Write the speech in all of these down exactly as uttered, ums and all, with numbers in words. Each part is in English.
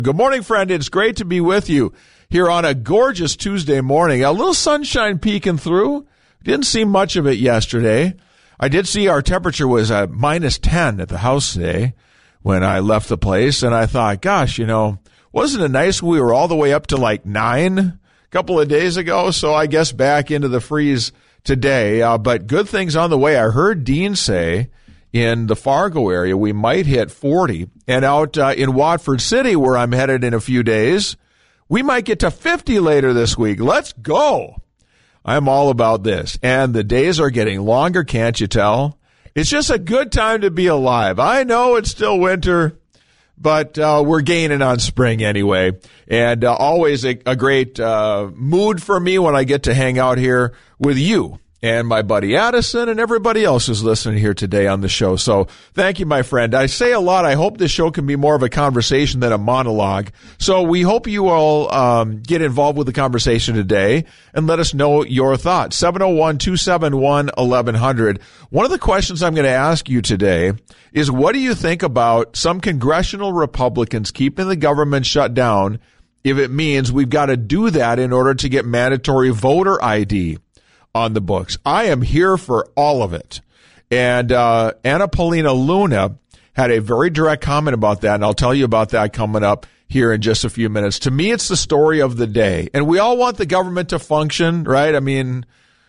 Good morning, friend. It's great to be with you here on a gorgeous Tuesday morning. A little sunshine peeking through. Didn't see much of it yesterday. I did see our temperature was at minus ten at the house today when I left the place, and I thought, gosh, you know, wasn't it nice we were all the way up to like nine a couple of days ago? So I guess back into the freeze today. Uh, but good things on the way. I heard Dean say in the Fargo area, we might hit forty. And out uh, in Watford City, where I'm headed in a few days, we might get to fifty later this week. Let's go. I'm all about this. And the days are getting longer, can't you tell? It's just a good time to be alive. I know it's still winter, but uh, we're gaining on spring anyway. And uh, always a, a great uh, mood for me when I get to hang out here with you and my buddy Addison and everybody else who's listening here today on the show. So thank you, my friend. I say a lot. I hope this show can be more of a conversation than a monologue. So we hope you all um, get involved with the conversation today and let us know your thoughts. seven oh one, two seven one, eleven hundred. One of the questions I'm going to ask you today is, what do you think about some congressional Republicans keeping the government shut down if it means we've got to do that in order to get mandatory voter I D on the books? I am here for all of it. And uh, Anna Paulina Luna had a very direct comment about that, and I'll tell you about that coming up here in just a few minutes. To me, it's the story of the day. And we all want the government to function, right? I mean,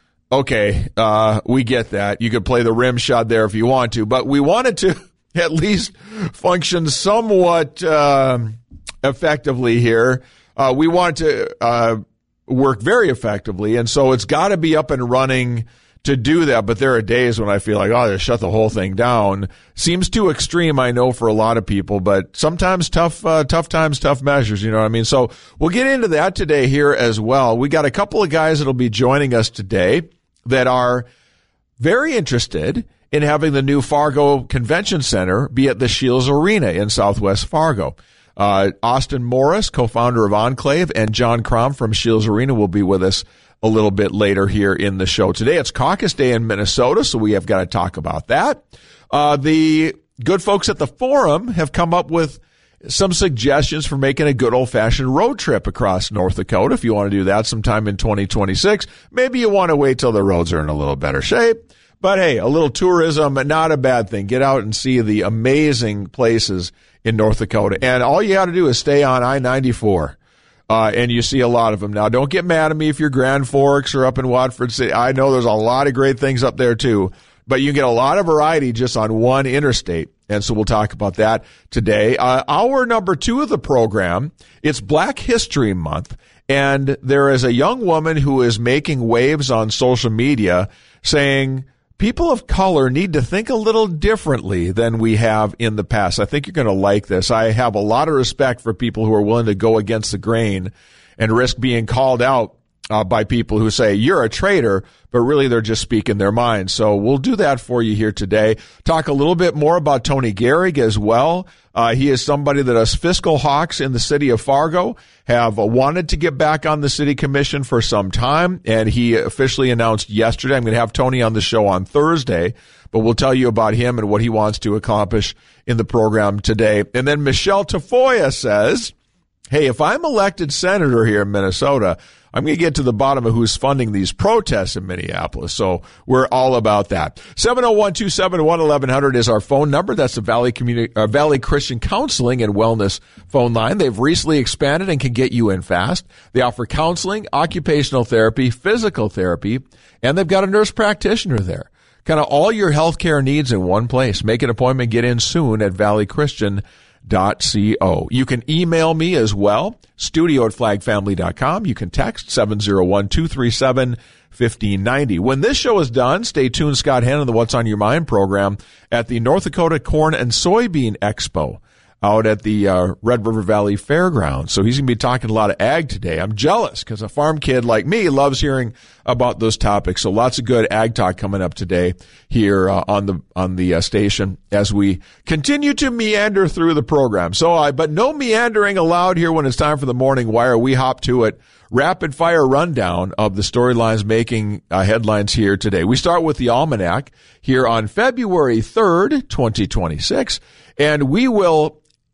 okay, uh, we get that. You could play the rim shot there if you want to, but we want it to at least function somewhat uh, effectively here. Uh, we want to uh, work very effectively, and so it's got to be up and running to do that. But there are days when I feel like, oh, just shut the whole thing down. Seems too extreme, I know, for a lot of people, but sometimes tough, uh, tough times, tough measures, you know what I mean? So we'll get into that today here as well. We got a couple of guys that'll be joining us today that are very interested in having the new Fargo Convention Center be at the Shields Arena in Southwest Fargo. Uh, Austin Morris, co-founder of Enclave, and John Crom from Shields Arena will be with us a little bit later here in the show today. It's caucus day in Minnesota, so we have got to talk about that. Uh, the good folks at the Forum have come up with some suggestions for making a good old-fashioned road trip across North Dakota. If you want to do that sometime in twenty twenty-six, maybe you want to wait till the roads are in a little better shape. But hey, a little tourism, not a bad thing. Get out and see the amazing places in North Dakota. And all you got to do is stay on I ninety-four. Uh, and you see a lot of them. Now, don't get mad at me if you're Grand Forks or up in Watford City. I know there's a lot of great things up there too, but you get a lot of variety just on one interstate. And so we'll talk about that today. Uh, hour number two of the program, it's Black History Month. And there is a young woman who is making waves on social media saying people of color need to think a little differently than we have in the past. I think you're going to like this. I have a lot of respect for people who are willing to go against the grain and risk being called out uh, by people who say, you're a traitor, but really they're just speaking their mind. So we'll do that for you here today. Talk a little bit more about Tony Gehrig as well. Uh, he is somebody that us fiscal hawks in the city of Fargo have uh, wanted to get back on the city commission for some time, and he officially announced yesterday. I'm going to have Tony on the show on Thursday, but we'll tell you about him and what he wants to accomplish in the program today. And then Michelle Tafoya says, hey, if I'm elected senator here in Minnesota, I'm going to get to the bottom of who's funding these protests in Minneapolis. So we're all about that. seven oh one, two seven one, eleven hundred is our phone number. That's the Valley Community, uh, Valley Christian Counseling and Wellness phone line. They've recently expanded and can get you in fast. They offer counseling, occupational therapy, physical therapy, and they've got a nurse practitioner there. Kind of all your healthcare needs in one place. Make an appointment. Get in soon at valley christian dot co. You can email me as well, studio at flag family dot com. You can text seven oh one, two three seven, five oh nine oh. When this show is done, stay tuned. Scott Hannon, the What's on Your Mind program at the North Dakota Corn and Soybean Expo out at the uh, Red River Valley Fairgrounds. So he's going to be talking a lot of ag today. I'm jealous because a farm kid like me loves hearing about those topics. So lots of good ag talk coming up today here uh, on the on the uh, station as we continue to meander through the program. So, I but no meandering allowed here when it's time for the morning wire. We hop to it. Rapid fire rundown of the storylines making uh, headlines here today. We start with the Almanac here on February third, twenty twenty-six, and we will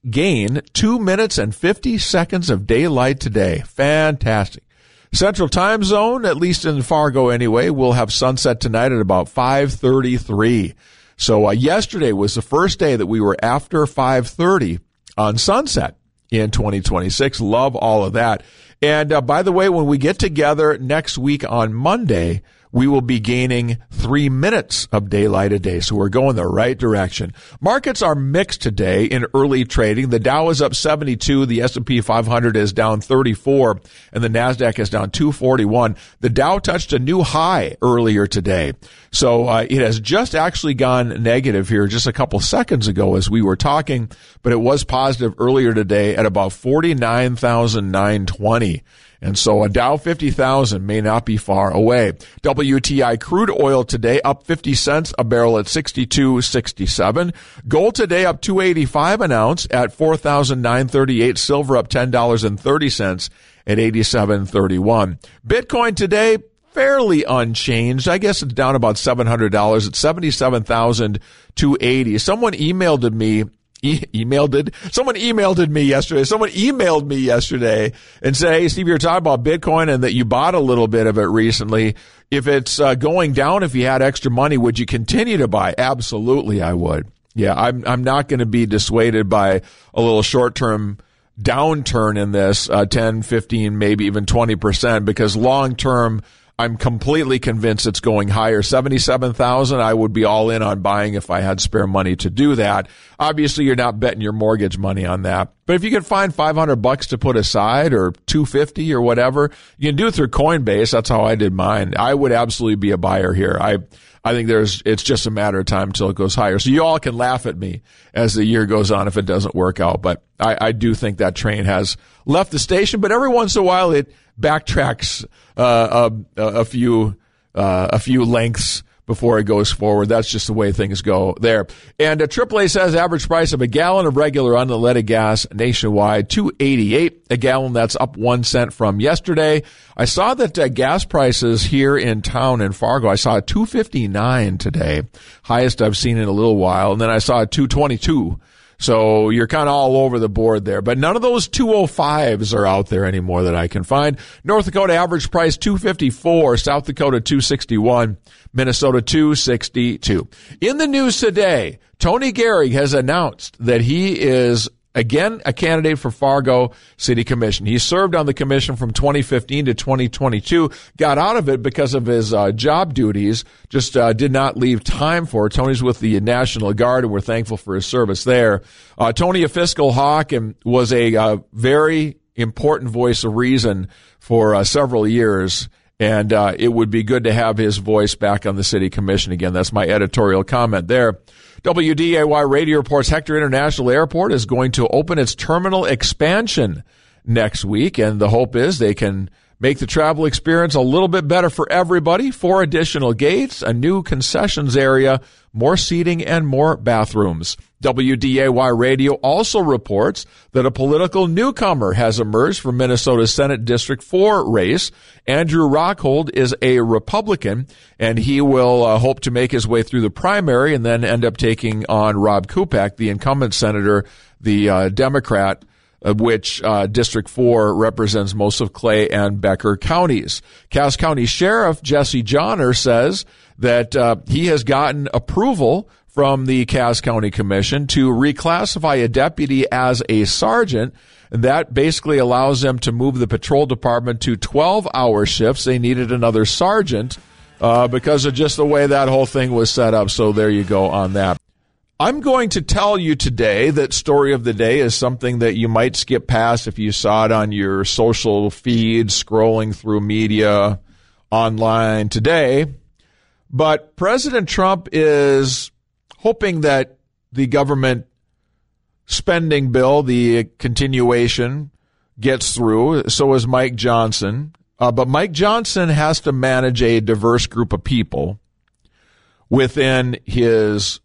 gain two minutes and fifty seconds of daylight today. Fantastic. Central Time Zone, at least in Fargo anyway, will have sunset tonight at about five thirty-three. So uh, yesterday was the first day that we were after five thirty on sunset in twenty twenty-six. Love all of that. And uh, by the way, when we get together next week on Monday, we will be gaining three minutes of daylight a day. So we're going the right direction. Markets are mixed today in early trading. The Dow is up seventy-two. The S and P five hundred is down thirty-four. And the NASDAQ is down two forty-one. The Dow touched a new high earlier today. So uh, it has just actually gone negative here just a couple seconds ago as we were talking. But it was positive earlier today at about forty-nine thousand nine hundred twenty. And so a Dow fifty thousand may not be far away. W T I crude oil today up fifty cents a barrel at sixty-two sixty-seven. Gold today up two eighty-five an ounce at four thousand nine hundred thirty-eight. Silver up ten dollars and thirty cents at eighty-seven thirty-one. Bitcoin today fairly unchanged. I guess it's down about seven hundred dollars at seventy-seven thousand two hundred eighty. Someone emailed me E- emailed it. Someone emailed me yesterday. Someone emailed me yesterday and said, "Hey, Steve, you're talking about Bitcoin and that you bought a little bit of it recently. If it's uh, going down, if you had extra money, would you continue to buy?" Absolutely, I would. Yeah, I'm. I'm not going to be dissuaded by a little short-term downturn in this, uh, ten, fifteen, maybe even twenty percent, because long-term, I'm completely convinced it's going higher. seventy-seven thousand, I would be all in on buying if I had spare money to do that. Obviously, you're not betting your mortgage money on that. But if you can find five hundred bucks to put aside or two fifty or whatever, you can do it through Coinbase. That's how I did mine. I would absolutely be a buyer here. I I think there's it's just a matter of time until it goes higher. So you all can laugh at me as the year goes on if it doesn't work out. But I, I do think that train has left the station. But every once in a while, it backtracks uh, a, a few uh, a few lengths before it goes forward. That's just the way things go there. And uh, triple A says average price of a gallon of regular unleaded gas nationwide, two eighty-eight a gallon. That's up one cent from yesterday. I saw that uh, gas prices here in town in Fargo, I saw a two fifty-nine today, highest I've seen in a little while. And then I saw a two twenty-two. So you're kind of all over the board there. But none of those two oh fives are out there anymore that I can find. North Dakota average price two fifty-four, South Dakota two sixty-one, Minnesota two sixty-two. In the news today, Tony Gehrig has announced that he is again a candidate for Fargo City Commission. He served on the commission from twenty fifteen to twenty twenty-two, got out of it because of his uh, job duties, just uh, did not leave time for it. Tony's with the National Guard, and we're thankful for his service there. Uh, Tony, a fiscal hawk, and was a uh, very important voice of reason for uh, several years. And uh, it would be good to have his voice back on the city commission again. That's my editorial comment there. W D A Y Radio reports Hector International Airport is going to open its terminal expansion next week, and the hope is they can make the travel experience a little bit better for everybody. Four additional gates, a new concessions area, more seating, and more bathrooms. W D A Y Radio also reports that a political newcomer has emerged from Minnesota's Senate District four race. Andrew Rockhold is a Republican, and he will uh, hope to make his way through the primary and then end up taking on Rob Kupek, the incumbent senator, the uh, Democrat, of which uh, District four represents most of Clay and Becker counties. Cass County Sheriff Jesse Johnner says that uh, he has gotten approval from the Cass County Commission to reclassify a deputy as a sergeant. And that basically allows them to move the patrol department to twelve-hour shifts. They needed another sergeant uh, because of just the way that whole thing was set up. So there you go on that. I'm going to tell you today that story of the day is something that you might skip past if you saw it on your social feed, scrolling through media online today. But President Trump is hoping that the government spending bill, the continuation, gets through. So is Mike Johnson. Uh, but Mike Johnson has to manage a diverse group of people within his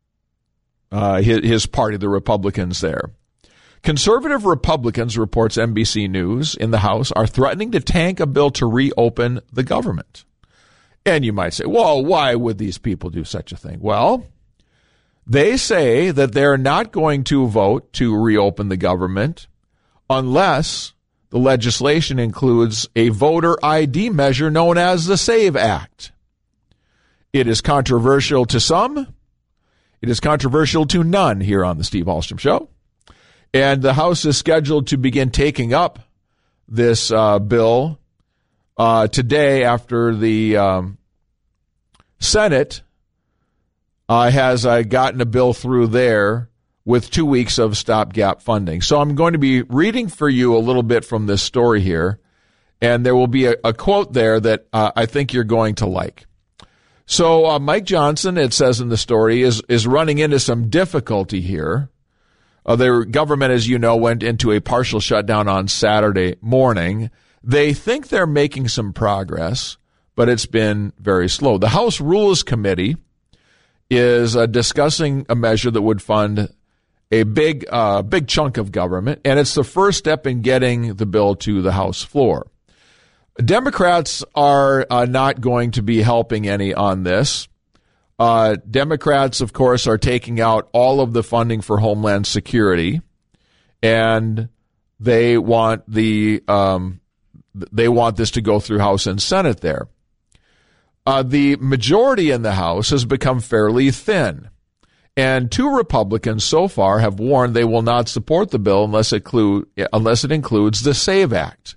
Uh, his, his party, the Republicans there. Conservative Republicans, reports N B C News, in the House are threatening to tank a bill to reopen the government. And you might say, well, why would these people do such a thing? Well, They say that they're not going to vote to reopen the government unless the legislation includes a voter I D measure known as the SAVE Act. It is controversial to some. It is controversial to none here on the Steve Hallstrom Show. And the House is scheduled to begin taking up this uh, bill uh, today after the um, Senate uh, has uh, gotten a bill through there with two weeks of stopgap funding. So I'm going to be reading for you a little bit from this story here, and there will be a, a quote there that uh, I think you're going to like. So uh, Mike Johnson, it says in the story, is, is running into some difficulty here. Uh, their government, as you know, went into a partial shutdown on Saturday morning. They think they're making some progress, but it's been very slow. The House Rules Committee is uh, discussing a measure that would fund a big, uh, big chunk of government, and it's the first step in getting the bill to the House floor. Democrats are uh, not going to be helping any on this. Uh, Democrats, of course, are taking out all of the funding for Homeland Security, and they want the um, they want this to go through House and Senate there. Uh, the majority in the House has become fairly thin. And two Republicans so far have warned they will not support the bill unless it, include, unless it includes the SAVE Act.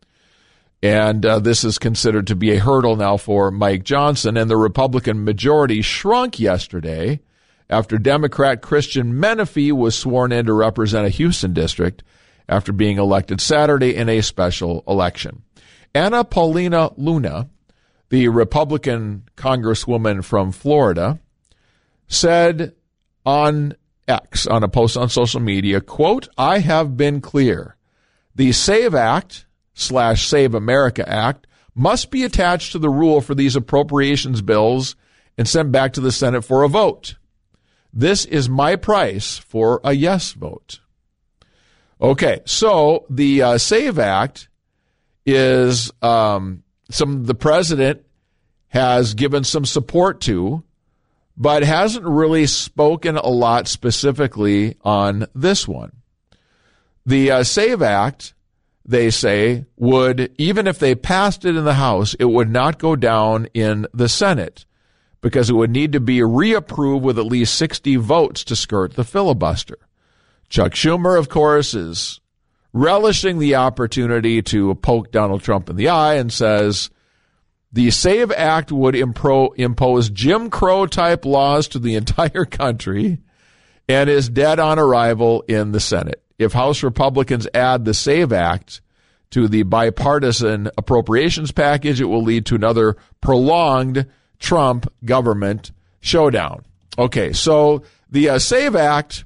And uh, this is considered to be a hurdle now for Mike Johnson. And the Republican majority shrunk yesterday after Democrat Christian Menefee was sworn in to represent a Houston district after being elected Saturday in a special election. Anna Paulina Luna, the Republican congresswoman from Florida, said on X, on a post on social media, quote, "I have been clear. The SAVE Act slash Save America Act must be attached to the rule for these appropriations bills and sent back to the Senate for a vote. This is my price for a yes vote." Okay, so the uh, SAVE Act is um, some the president has given some support to, but hasn't really spoken a lot specifically on this one. The uh, SAVE Act, they say, would, even if they passed it in the House, it would not go down in the Senate because it would need to be reapproved with at least sixty votes to skirt the filibuster. Chuck Schumer, of course, is relishing the opportunity to poke Donald Trump in the eye and says the SAVE Act would impro- impose Jim Crow-type laws to the entire country and is dead on arrival in the Senate. If House Republicans add the SAVE Act to the bipartisan appropriations package, it will lead to another prolonged Trump government showdown. Okay, so the uh, SAVE Act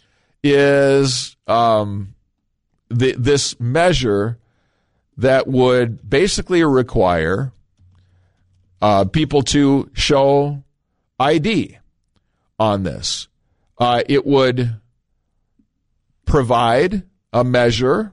is um, the, this measure that would basically require uh, people to show I D on this. Uh, it would provide a measure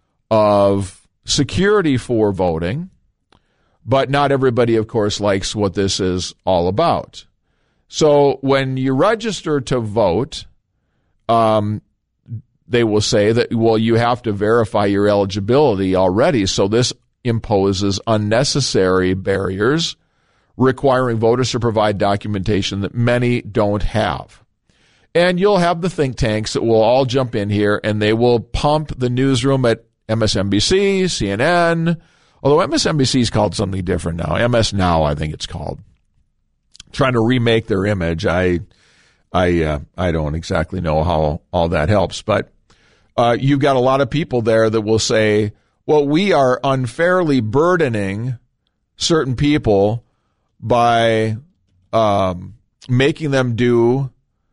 of security for voting, but not everybody, of course, likes what this is all about. So when you register to vote, um, they will say that, well, you have to verify your eligibility already, so this imposes unnecessary barriers requiring voters to provide documentation that many don't have. And you'll have the think tanks that will all jump in here, and they will pump the newsroom at M S N B C, C N N, although M S N B C is called something different now. M S Now, I think it's called. Trying to remake their image. I I, uh, I don't exactly know how all that helps, but uh, you've got a lot of people there that will say, well, we are unfairly burdening certain people by um, making them do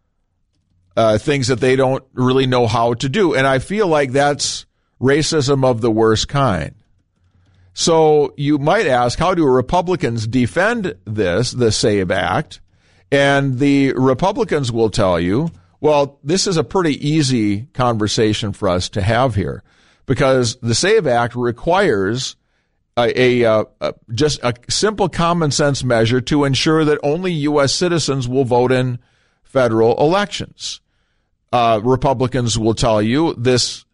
uh, things that they don't really know how to do. And I feel like that's racism of the worst kind. So you might ask, how do Republicans defend this, the SAVE Act? And the Republicans will tell you, well, this is a pretty easy conversation for us to have here because the SAVE Act requires a, a, a just a simple common sense measure to ensure that only U S citizens will vote in federal elections. Uh, Republicans will tell you this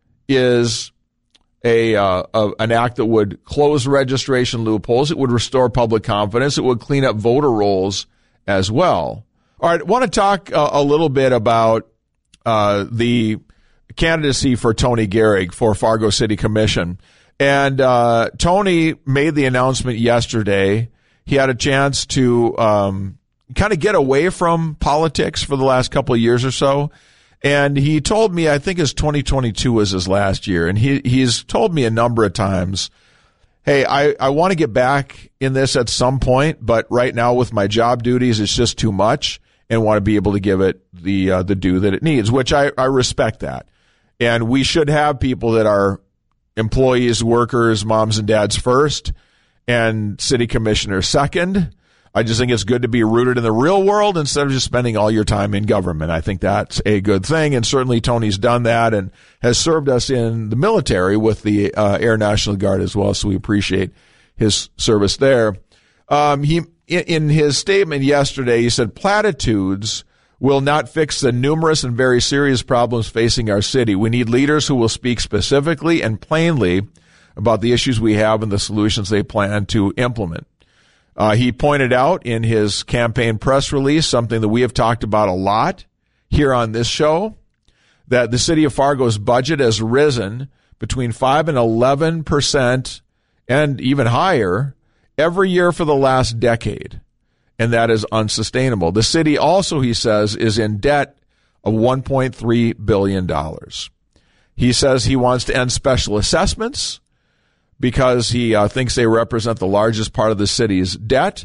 is a, uh, a an act that would close registration loopholes. It would restore public confidence. It would clean up voter rolls as well. All right, I want to talk uh, a little bit about uh, the candidacy for Tony Gehrig for Fargo City Commission. And uh, Tony made the announcement yesterday. He had a chance to um, kind of get away from politics for the last couple of years or so. And he told me, I think his twenty twenty-two was his last year. And he he's told me a number of times, hey, I, I want to get back in this at some point, but right now with my job duties, it's just too much, and want to be able to give it the uh, the due that it needs, which I, I respect that. And we should have people that are employees, workers, moms and dads first, and city commissioners second. I just think it's good to be rooted in the real world instead of just spending all your time in government. I think that's a good thing, and certainly Tony's done that and has served us in the military with the uh, Air National Guard as well, so we appreciate his service there. Um, he in his statement yesterday, he said, platitudes will not fix the numerous and very serious problems facing our city. We need leaders who will speak specifically and plainly about the issues we have and the solutions they plan to implement. Uh, he pointed out in his campaign press release, something that we have talked about a lot here on this show, that the city of Fargo's budget has risen between five and eleven percent and even higher every year for the last decade. And that is unsustainable. The city also, he says, is in debt of one point three billion dollars. He says he wants to end special assessments because he uh, thinks they represent the largest part of the city's debt.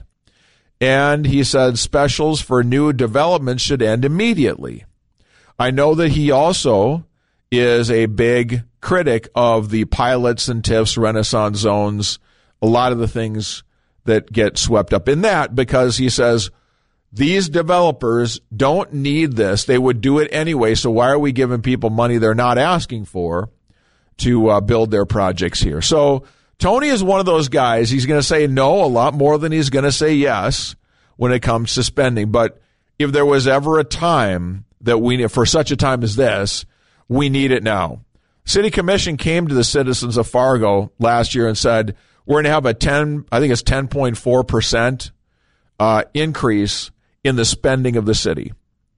And he said specials for new developments should end immediately. I know that he also is a big critic of the pilots and T I Fs, Renaissance zones, a lot of the things that get swept up in that, because he says these developers don't need this. They would do it anyway, so why are we giving people money they're not asking for to uh, build their projects here? So Tony is one of those guys. He's going to say no a lot more than he's going to say yes when it comes to spending. But if there was ever a time that we, for such a time as this, we need it now. City Commission came to the citizens of Fargo last year and said, we're going to have a ten, I think it's ten point four percent uh, increase in the spending of the city.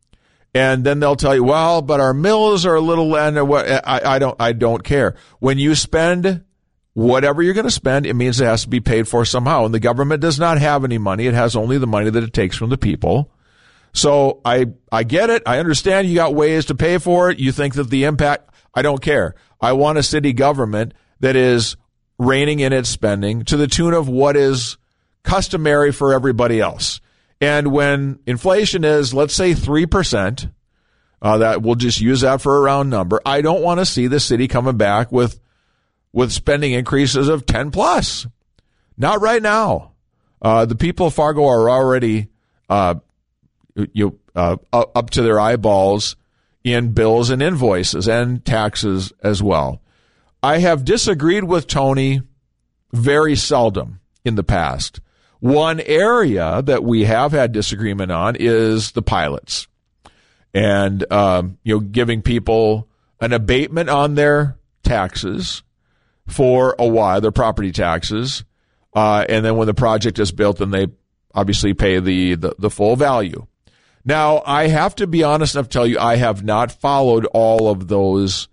And then they'll tell you, well, but our mills are a little, and what, I, I don't, I don't care. When you spend whatever you're going to spend, it means it has to be paid for somehow. And the government does not have any money. It has only the money that it takes from the people. So I, I get it. I understand you got ways to pay for it. You think that the impact, I don't care. I want a city government that is reining in its spending to the tune of what is customary for everybody else. And when inflation is, let's say, three percent, uh, that we'll just use that for a round number, I don't want to see the city coming back with with spending increases of ten plus. Not right now. Uh, the people of Fargo are already uh, you uh, up to their eyeballs in bills and invoices and taxes as well. I have disagreed with Tony very seldom in the past. One area that we have had disagreement on is the pilots, and um, you know, giving people an abatement on their taxes for a while, their property taxes, uh, and then when the project is built, then they obviously pay the, the the full value. Now, I have to be honest enough to tell you, I have not followed all of those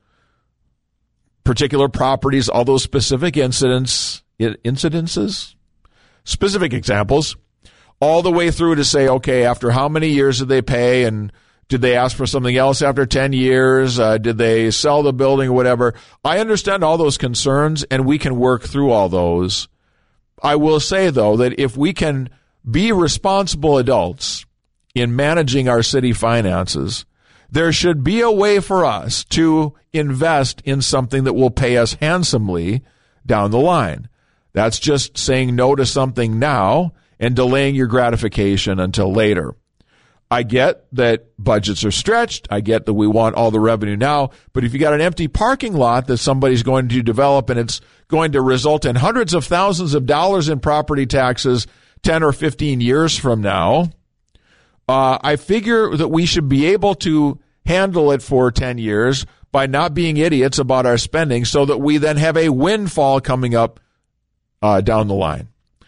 particular properties, all those specific incidents, incidences. Specific examples, all the way through to say, okay, after how many years did they pay, and did they ask for something else after ten years? Uh, did they sell the building or whatever? I understand all those concerns, and we can work through all those. I will say, though, that if we can be responsible adults in managing our city finances, there should be a way for us to invest in something that will pay us handsomely down the line. That's just saying no to something now and delaying your gratification until later. I get that budgets are stretched. I get that we want all the revenue now. But if you got an empty parking lot that somebody's going to develop and it's going to result in hundreds of thousands of dollars in property taxes ten or fifteen years from now, Uh, I figure that we should be able to handle it for ten years by not being idiots about our spending so that we then have a windfall coming up uh, down the line.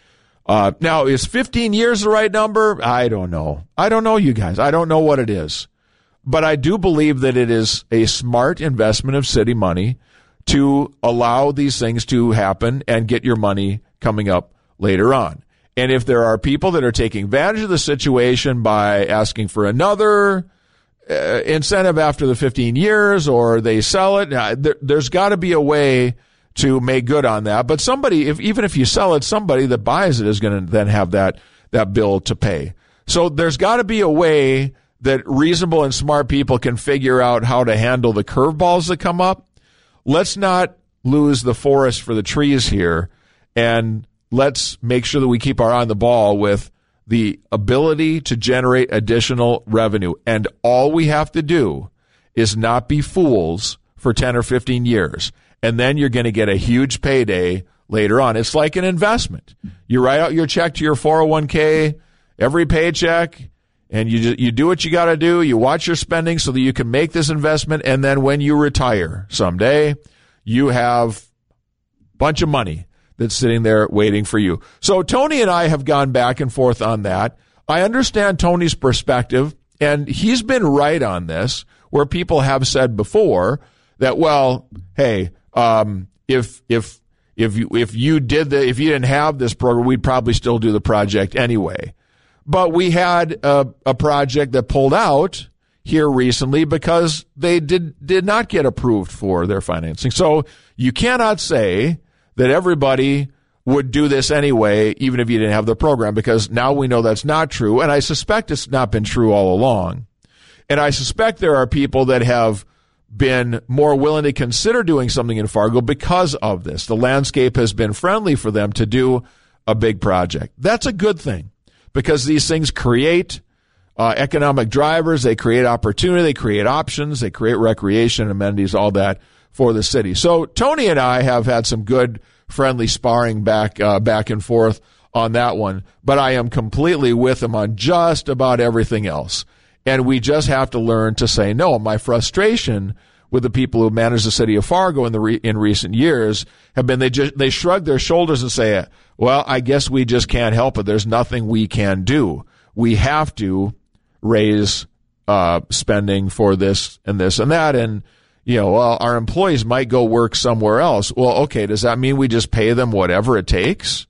Uh, now, is fifteen years the right number? I don't know. I don't know, you guys. I don't know what it is. But I do believe that it is a smart investment of city money to allow these things to happen and get your money coming up later on. And if there are people that are taking advantage of the situation by asking for another uh, incentive after the fifteen years, or they sell it, uh, there, there's got to be a way to make good on that. But somebody, if even if you sell it, somebody that buys it is going to then have that that bill to pay. So there's got to be a way that reasonable and smart people can figure out how to handle the curveballs that come up. Let's not lose the forest for the trees here, and let's make sure that we keep our eye on the ball with the ability to generate additional revenue. And all we have to do is not be fools for ten or fifteen years. And then you're going to get a huge payday later on. It's like an investment. You write out your check to your four oh one k every paycheck, and you just, you do what you got to do. You watch your spending so that you can make this investment. And then when you retire someday, you have a bunch of money that's sitting there waiting for you. So Tony and I have gone back and forth on that. I understand Tony's perspective, and he's been right on this, where people have said before that, well, hey, um, if if if you if you did the if you didn't have this program, we'd probably still do the project anyway. But we had a, a project that pulled out here recently because they did did not get approved for their financing. So you cannot say that everybody would do this anyway, even if you didn't have the program, because now we know that's not true. And I suspect it's not been true all along. And I suspect there are people that have been more willing to consider doing something in Fargo because of this. The landscape has been friendly for them to do a big project. That's a good thing, because these things create uh, economic drivers, they create opportunity, they create options, they create recreation, amenities, all that for the city. So Tony and I have had some good friendly sparring back uh, back and forth on that one, but I am completely with him on just about everything else. And we just have to learn to say no. My frustration with the people who manage the city of Fargo in the re- in recent years have been they just they shrug their shoulders and say, well, I guess we just can't help it. There's nothing we can do. We have to raise uh, spending for this and this and that. And, you know, well, our employees might go work somewhere else. Well, okay, does that mean we just pay them whatever it takes?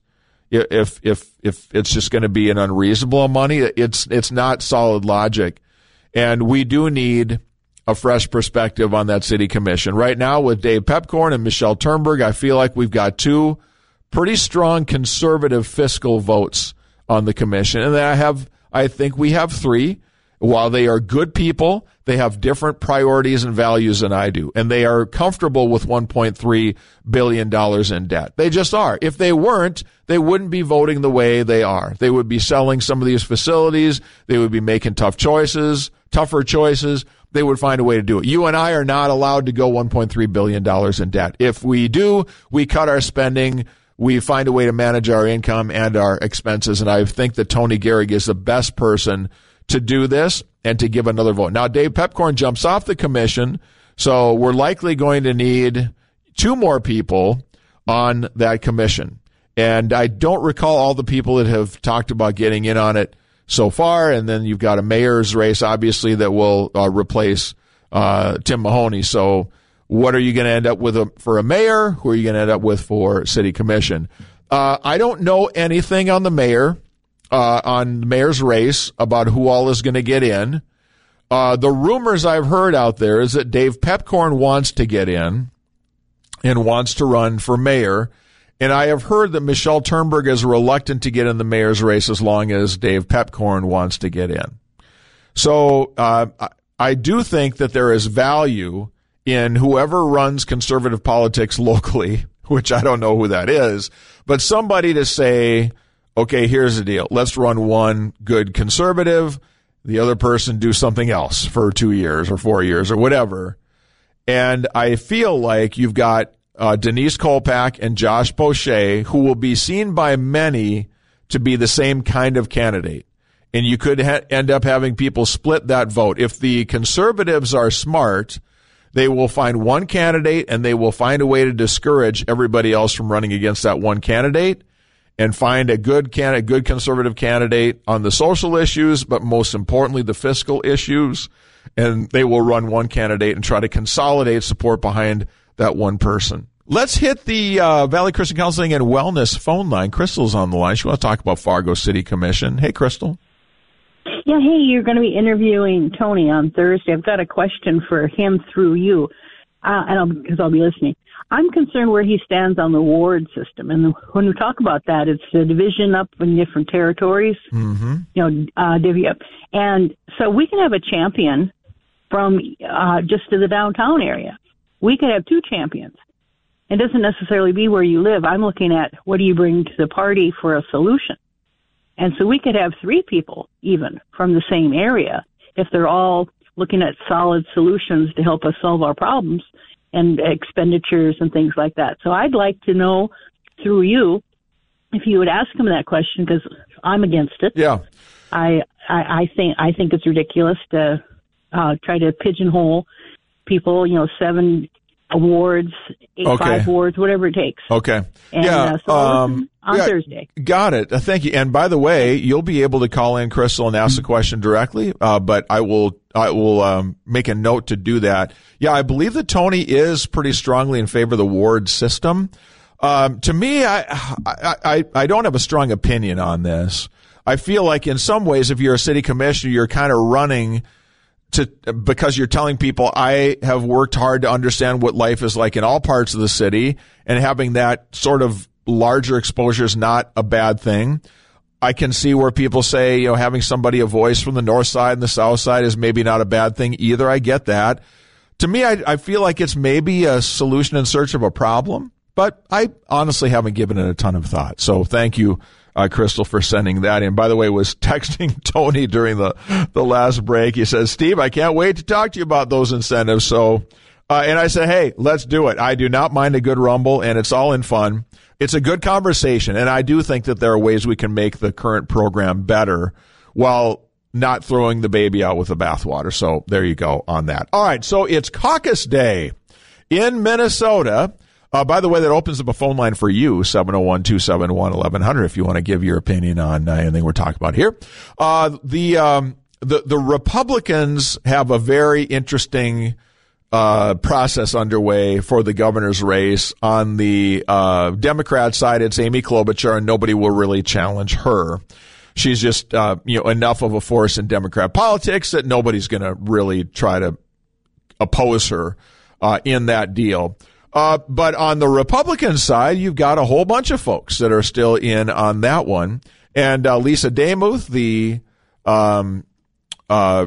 If if if it's just going to be an unreasonable amount of money, it's it's not solid logic. And we do need a fresh perspective on that city commission. Right now, with Dave Pepcorn and Michelle Turnberg, I feel like we've got two pretty strong conservative fiscal votes on the commission. And then I have, I think we have three. While they are good people, they have different priorities and values than I do. And they are comfortable with one point three billion dollars in debt. They just are. If they weren't, they wouldn't be voting the way they are. They would be selling some of these facilities. They would be making tough choices, tougher choices. They would find a way to do it. You and I are not allowed to go one point three billion dollars in debt. If we do, we cut our spending. We find a way to manage our income and our expenses. And I think that Tony Gehrig is the best person to do this and to give another vote. Now, Dave Pepcorn jumps off the commission, so we're likely going to need two more people on that commission. And I don't recall all the people that have talked about getting in on it so far. And then you've got a mayor's race, obviously, that will uh, replace uh, Tim Mahoney. So what are you going to end up with a, for a mayor? Who are you going to end up with for city commission? Uh, I don't know anything on the mayor. Uh, on the mayor's race about who all is going to get in. Uh, the rumors I've heard out there is that Dave Pepcorn wants to get in and wants to run for mayor. And I have heard that Michelle Turnberg is reluctant to get in the mayor's race as long as Dave Pepcorn wants to get in. So uh, I do think that there is value in whoever runs conservative politics locally, which I don't know who that is, but somebody to say, okay, here's the deal. Let's run one good conservative, the other person do something else for two years or four years or whatever. And I feel like you've got uh, Denise Kolpak and Josh Boucher, who will be seen by many to be the same kind of candidate. And you could ha- end up having people split that vote. If the conservatives are smart, they will find one candidate and they will find a way to discourage everybody else from running against that one candidate and find a good candidate, good conservative candidate on the social issues, but most importantly, the fiscal issues. And they will run one candidate and try to consolidate support behind that one person. Let's hit the uh, Valley Christian Counseling and Wellness phone line. Crystal's on the line. She wants to talk about Fargo City Commission. Hey, Crystal. Yeah, hey, you're going to be interviewing Tony on Thursday. I've got a question for him through you, uh, and I'll, because I'll be listening. I'm concerned where he stands on the ward system, and when we talk about that, it's the division up in different territories, mm-hmm. you know, uh, divvy up. And so we can have a champion from uh, just to the downtown area. We could have two champions. It doesn't necessarily be where you live. I'm looking at what do you bring to the party for a solution. And so we could have three people even from the same area if they're all looking at solid solutions to help us solve our problems and expenditures and things like that. So I'd like to know through you if you would ask him that question, because I'm against it. Yeah. I, I, I think I think it's ridiculous to uh, try to pigeonhole people, you know, seven awards, eight, okay. five awards, whatever it takes. Okay. And, yeah. Uh, so um, on yeah, Thursday. Got it. Uh, thank you. And by the way, you'll be able to call in, Crystal, and ask the question directly. Uh, but I will, I will, um, make a note to do that. Yeah. I believe that Tony is pretty strongly in favor of the ward system. Um, to me, I, I, I, I don't have a strong opinion on this. I feel like in some ways, if you're a city commissioner, you're kind of running to, because you're telling people, I have worked hard to understand what life is like in all parts of the city, and having that sort of larger exposure is not a bad thing. I can see where people say, you know, having somebody a voice from the north side and the south side is maybe not a bad thing either. I get that. To me, I, I feel like it's maybe a solution in search of a problem, but I honestly haven't given it a ton of thought. So thank you, Uh, Crystal, for sending that in. By the way, was texting Tony during the, the last break. He says, Steve, I can't wait to talk to you about those incentives. So, uh, and I said, hey, let's do it. I do not mind a good rumble, and it's all in fun. It's a good conversation, and I do think that there are ways we can make the current program better while not throwing the baby out with the bathwater. So there you go on that. All right. So it's caucus day in Minnesota. Uh, by the way, that opens up a phone line for you, seven oh one, two seven one, eleven hundred, if you want to give your opinion on uh, anything we're talking about here. Uh, the, um, the, the Republicans have a very interesting, uh, process underway for the governor's race. On the, uh, Democrat side, it's Amy Klobuchar, and nobody will really challenge her. She's just, uh, you know, enough of a force in Democrat politics that nobody's going to really try to oppose her, uh, in that deal. Uh, but on the Republican side, you've got a whole bunch of folks that are still in on that one. And, uh, Lisa Demuth, the, um, uh,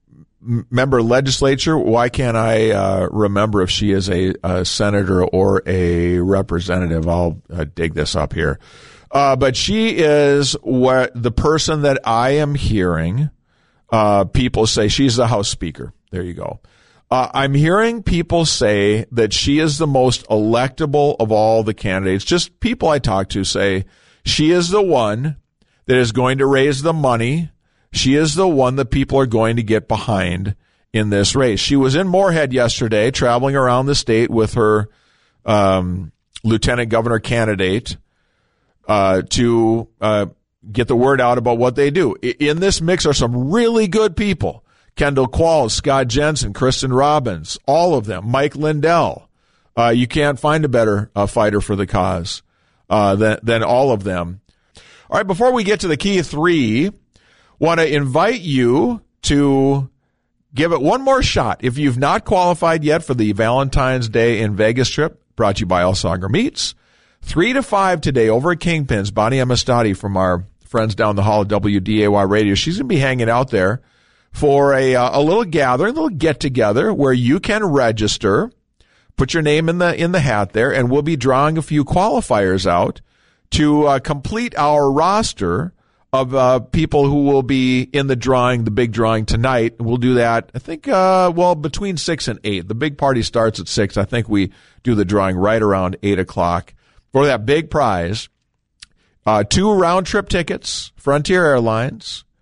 member legislature, why can't I, uh, remember if she is a, a senator or a representative? I'll uh, dig this up here. Uh, but she is what the person that I am hearing, uh, people say she's the House Speaker. There you go. Uh, I'm hearing people say that she is the most electable of all the candidates. Just people I talk to say she is the one that is going to raise the money. She is the one that people are going to get behind in this race. She was in Moorhead yesterday, traveling around the state with her um, lieutenant governor candidate uh, to uh, get the word out about what they do. In this mix are some really good people. Kendall Qualls, Scott Jensen, Kristen Robbins, all of them, Mike Lindell. Uh, you can't find a better uh, fighter for the cause uh, than, than all of them. All right, before we get to the key three, want to invite you to give it one more shot. If you've not qualified yet for the Valentine's Day in Vegas trip, brought to you by El Sagar Meats, three to five today over at Kingpins. Bonnie Amistadi from our friends down the hall at W D A Y Radio. She's going to be hanging out there for a uh, a little gathering, a little get-together where you can register, put your name in the in the hat there, and we'll be drawing a few qualifiers out to uh, complete our roster of uh, people who will be in the drawing, the big drawing tonight. We'll do that, I think, uh, well, between six and eight. The big party starts at six. I think we do the drawing right around eight o'clock for that big prize. Uh, two round-trip tickets, Frontier Airlines,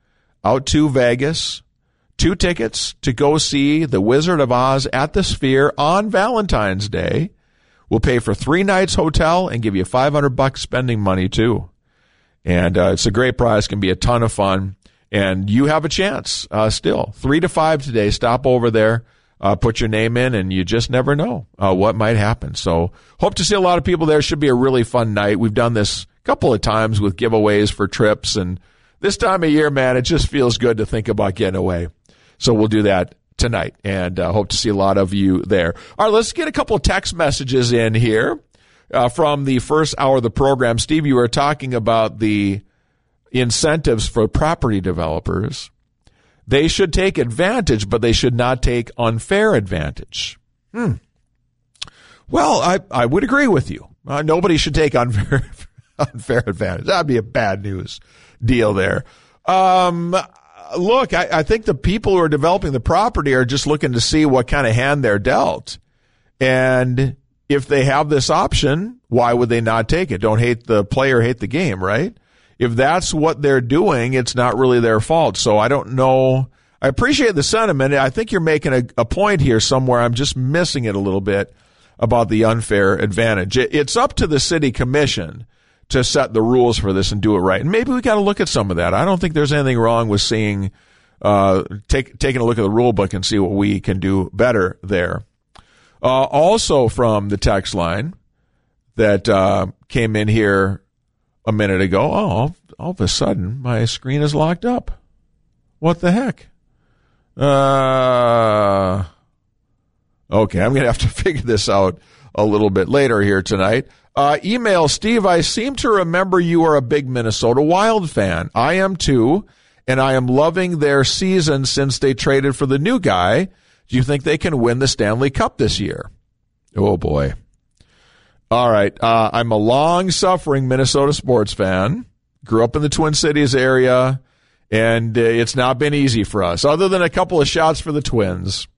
out to Vegas, two tickets to go see The Wizard of Oz at the Sphere on Valentine's Day. We'll pay for three nights hotel and give you five hundred bucks spending money too. And uh, it's a great prize, can be a ton of fun. And you have a chance uh, still. Three to five today. Stop over there, uh, put your name in, and you just never know uh, what might happen. So hope to see a lot of people there. Should be a really fun night. We've done this a couple of times with giveaways for trips. And this time of year, man, it just feels good to think about getting away. So we'll do that tonight, and uh, hope to see a lot of you there. All right, let's get a couple of text messages in here. Uh, from the first hour of the program. Steve, you were talking about the incentives for property developers. They should take advantage, but they should not take unfair advantage. Hmm. Well, I, I would agree with you. Uh, nobody should take unfair, unfair advantage. That'd be a bad news deal there. Um, look, I, I think the people who are developing the property are just looking to see what kind of hand they're dealt. And if they have this option, why would they not take it? Don't hate the player, hate the game, right? If that's what they're doing, it's not really their fault. So I don't know. I appreciate the sentiment. I think you're making a, a point here somewhere. I'm just missing it a little bit about the unfair advantage. It, it's up to the city commission to set the rules for this and do it right. And maybe we got to look at some of that. I don't think there's anything wrong with seeing, uh, take, taking a look at the rule book and see what we can do better there. Uh, also from the text line that uh, came in here a minute ago, oh, all, all of a sudden my screen is locked up. What the heck? Uh, okay, I'm going to have to figure this out a little bit later here tonight. Uh, email, Steve, I seem to remember you are a big Minnesota Wild fan. I am too, and I am loving their season since they traded for the new guy. Do you think they can win the Stanley Cup this year? Oh, boy. All right. Uh, I'm a long-suffering Minnesota sports fan. Grew up in the Twin Cities area, and uh, it's not been easy for us, other than a couple of shots for the Twins.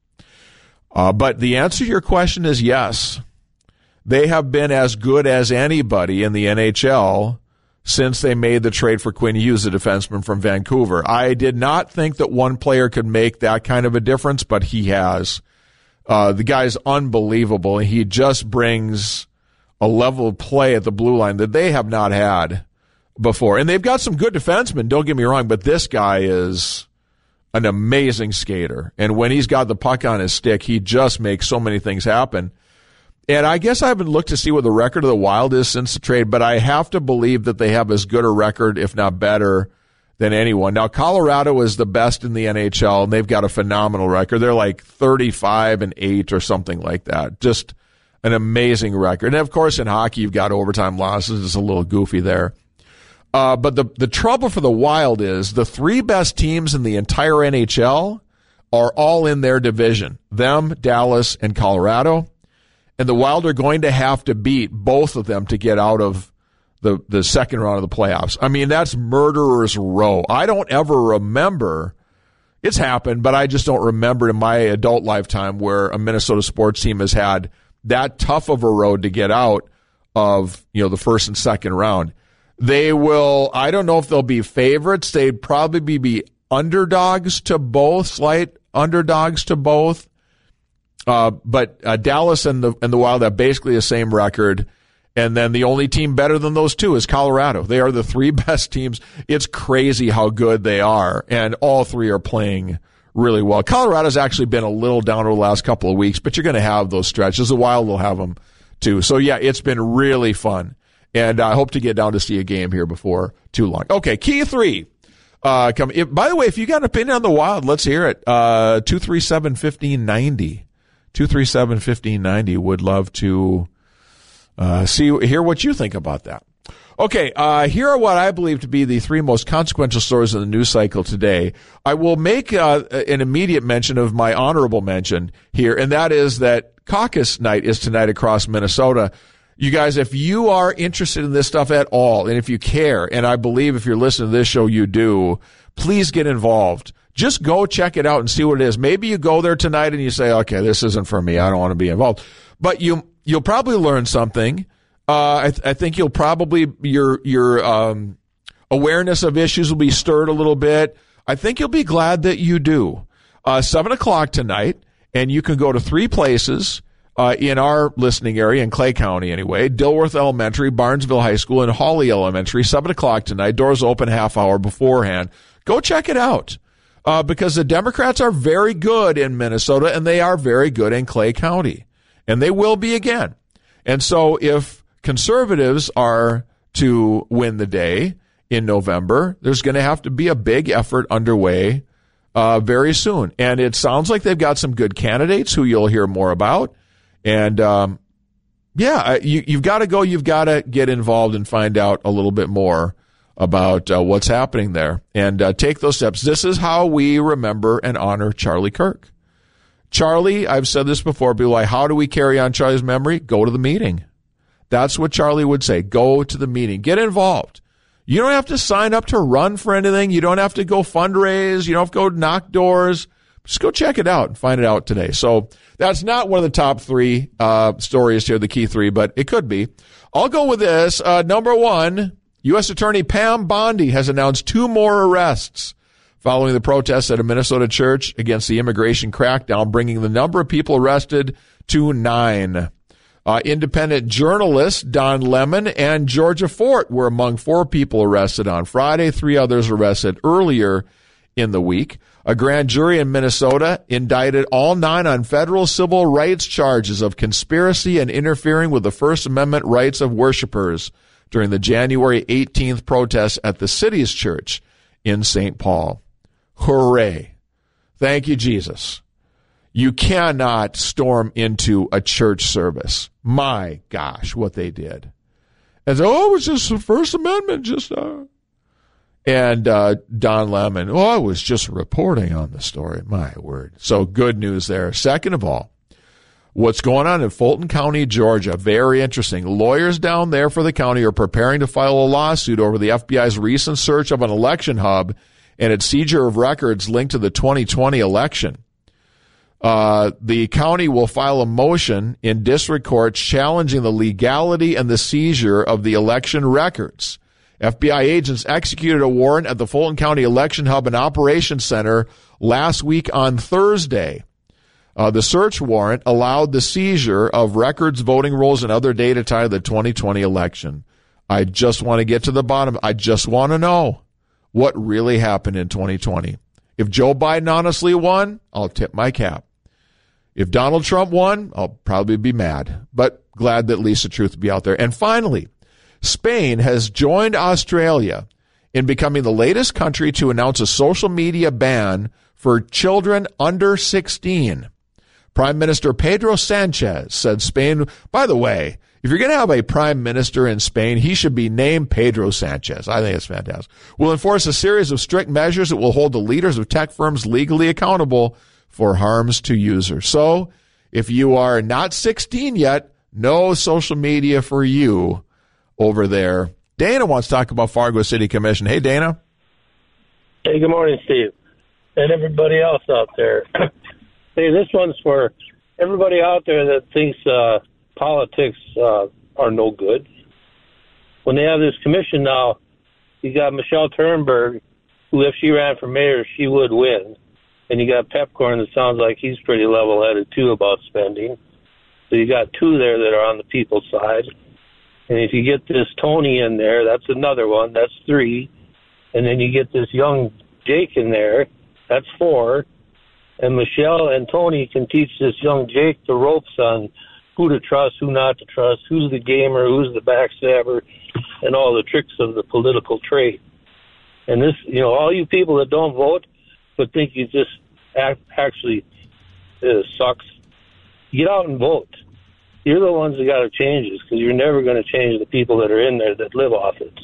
Uh, but the answer to your question is yes. They have been as good as anybody in the N H L since they made the trade for Quinn Hughes, a defenseman from Vancouver. I did not think that one player could make that kind of a difference, but he has. Uh, the guy's unbelievable. He just brings a level of play at the blue line that they have not had before. And they've got some good defensemen, don't get me wrong, but this guy is an amazing skater. And when he's got the puck on his stick, he just makes so many things happen. And I guess I haven't looked to see what the record of the Wild is since the trade, but I have to believe that they have as good a record, if not better, than anyone. Now, Colorado is the best in the N H L, and they've got a phenomenal record. They're like thirty-five and eight or something like that. Just an amazing record. And, of course, in hockey, you've got overtime losses. It's a little goofy there. Uh, but the, the trouble for the Wild is the three best teams in the entire N H L are all in their division, them, Dallas, and Colorado. And the Wild are going to have to beat both of them to get out of the, the second round of the playoffs. I mean, that's murderer's row. I don't ever remember, it's happened, but I just don't remember in my adult lifetime where a Minnesota sports team has had that tough of a road to get out of, you know, the first and second round. They will, I don't know if they'll be favorites. They'd probably be, be underdogs to both, slight underdogs to both. Uh, but uh, Dallas and the and the Wild have basically the same record, and then the only team better than those two is Colorado. They are the three best teams. It's crazy how good they are, and all three are playing really well. Colorado's actually been a little down over the last couple of weeks, but you're going to have those stretches. The Wild will have them too. So yeah, it's been really fun, and I hope to get down to see a game here before too long. Okay, key three. Uh, come. If, by the way, if you got an opinion on the Wild, let's hear it. Uh, two three seven fifteen ninety. two three seven fifteen ninety. Would love to uh, see hear what you think about that. Okay, uh, here are what I believe to be the three most consequential stories in the news cycle today. I will make uh, an immediate mention of my honorable mention here, and that is that caucus night is tonight across Minnesota. You guys, if you are interested in this stuff at all, and if you care, and I believe if you're listening to this show you do, please get involved. Just go check it out and see what it is. Maybe you go there tonight and you say, okay, this isn't for me. I don't want to be involved. But you, you'll probably learn something. Uh, I, th- I think you'll probably, your, your, um, awareness of issues will be stirred a little bit. I think you'll be glad that you do. Uh, seven o'clock tonight, and you can go to three places uh, in our listening area, in Clay County anyway, Dilworth Elementary, Barnesville High School, and Hawley Elementary, seven o'clock tonight. Doors open half hour beforehand. Go check it out uh, because the Democrats are very good in Minnesota, and they are very good in Clay County, and they will be again. And so if conservatives are to win the day in November, there's going to have to be a big effort underway uh, very soon. And it sounds like they've got some good candidates who you'll hear more about. And, um, yeah, you, you've got to go. You've got to get involved and find out a little bit more about uh, what's happening there and uh, take those steps. This is how we remember and honor Charlie Kirk. Charlie, I've said this before, people are like, how do we carry on Charlie's memory? Go to the meeting. That's what Charlie would say. Go to the meeting. Get involved. You don't have to sign up to run for anything. You don't have to go fundraise. You don't have to go knock doors. Just go check it out and find it out today. So that's not one of the top three uh, stories here, the key three, but it could be. I'll go with this. Uh, number one, U S Attorney Pam Bondi has announced two more arrests following the protests at a Minnesota church against the immigration crackdown, bringing the number of people arrested to nine. Uh, independent journalists Don Lemon and Georgia Fort were among four people arrested on Friday, three others arrested earlier in the week. A grand jury in Minnesota indicted all nine on federal civil rights charges of conspiracy and interfering with the First Amendment rights of worshipers during the January eighteenth protests at the city's church in Saint Paul. Hooray. Thank you, Jesus. You cannot storm into a church service. My gosh, what they did. And so, oh, it was just the First Amendment, just, uh, and uh, Don Lemon, oh, I was just reporting on the story. My word. So good news there. Second of all, what's going on in Fulton County, Georgia, very interesting. Lawyers down there for the county are preparing to file a lawsuit over the F B I's recent search of an election hub and its seizure of records linked to the twenty twenty election. Uh, the county will file a motion in district court challenging the legality and the seizure of the election records. F B I agents executed a warrant at the Fulton County Election Hub and Operations Center last week on Thursday. Uh, the search warrant allowed the seizure of records, voting rolls, and other data tied to the twenty twenty election. I just want to get to the bottom. I just want to know what really happened in twenty twenty. If Joe Biden honestly won, I'll tip my cap. If Donald Trump won, I'll probably be mad, but glad that Lisa Truth will be out there. And finally, Spain has joined Australia in becoming the latest country to announce a social media ban for children under sixteen. Prime Minister Pedro Sanchez said Spain, by the way, if you're going to have a prime minister in Spain, he should be named Pedro Sanchez. I think it's fantastic. Will enforce a series of strict measures that will hold the leaders of tech firms legally accountable for harms to users. So if you are not sixteen yet, no social media for you over there. Dana wants to talk about Fargo City Commission. Hey, Dana. Hey, good morning, Steve, and everybody else out there. Hey, this one's for everybody out there that thinks uh, politics uh, are no good. When they have this commission now, you got Michelle Turnberg, who if she ran for mayor, she would win. And you got Pepcorn that sounds like he's pretty level-headed, too, about spending. So you got two there that are on the people's side. And if you get this Tony in there, that's another one. That's three. And then you get this young Jake in there. That's four. And Michelle and Tony can teach this young Jake the ropes on who to trust, who not to trust, who's the gamer, who's the backstabber, and all the tricks of the political trade. And this, you know, all you people that don't vote but think you just act, actually uh, sucks, get out and vote. You're the ones that got to change this because you're never going to change the people that are in there that live off it.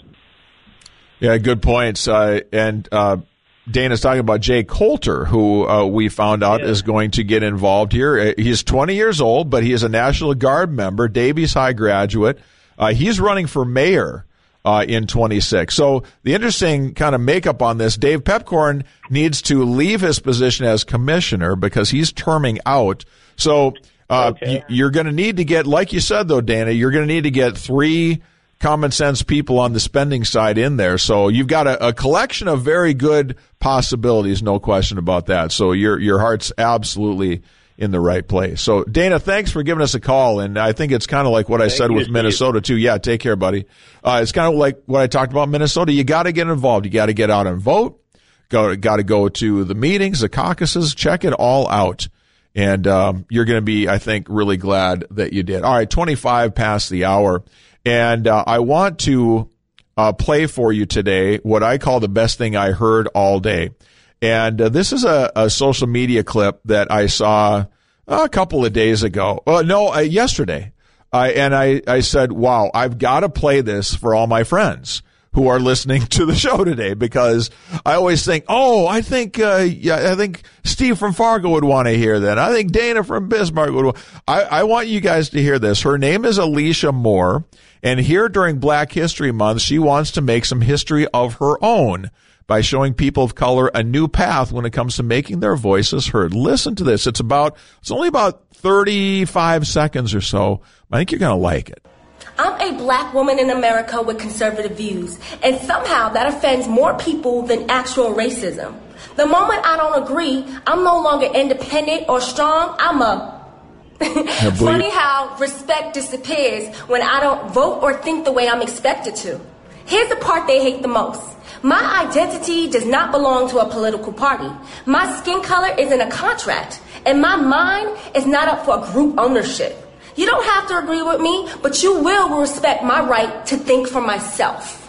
Yeah, good points. Uh, and uh, Dana's talking about Jay Coulter, who uh, we found out yeah. is going to get involved here. He's twenty years old, but he is a National Guard member, Davies High graduate. Uh, he's running for mayor uh, in twenty-six. So the interesting kind of makeup on this, Dave Pepcorn needs to leave his position as commissioner because he's terming out. So uh, okay. y- you're going to need to get, like you said, though, Dana, you're going to need to get three common sense people on the spending side in there. So you've got a, a collection of very good possibilities, no question about that. So your your heart's absolutely in the right place. So Dana, thanks for giving us a call. And I think it's kind of like what I Thank said you, with Steve. Minnesota too. Yeah, take care, buddy. Uh, it's kind of like what I talked about Minnesota. You got to get involved. You got to get out and vote. Go, got to go to the meetings, the caucuses, check it all out. And um, you're going to be, I think, really glad that you did. All right, twenty-five past the hour. And uh, I want to uh, play for you today what I call the best thing I heard all day. And uh, this is a, a social media clip that I saw a couple of days ago. Uh, no, uh, yesterday. Uh, and I, I said, wow, I've got to play this for all my friends who are listening to the show today, because I always think, oh, I think, uh, yeah, I think Steve from Fargo would want to hear that. I think Dana from Bismarck would. I, I want you guys to hear this. Her name is Alicia Moore, and here during Black History Month, she wants to make some history of her own by showing people of color a new path when it comes to making their voices heard. Listen to this. It's about, it's only about thirty-five seconds or so. I think you're going to like it. I'm a black woman in America with conservative views, and somehow that offends more people than actual racism. The moment I don't agree, I'm no longer independent or strong. I'm a... Funny how respect disappears when I don't vote or think the way I'm expected to. Here's the part they hate the most. My identity does not belong to a political party. My skin color isn't a contract, and my mind is not up for group ownership. You don't have to agree with me, but you will respect my right to think for myself.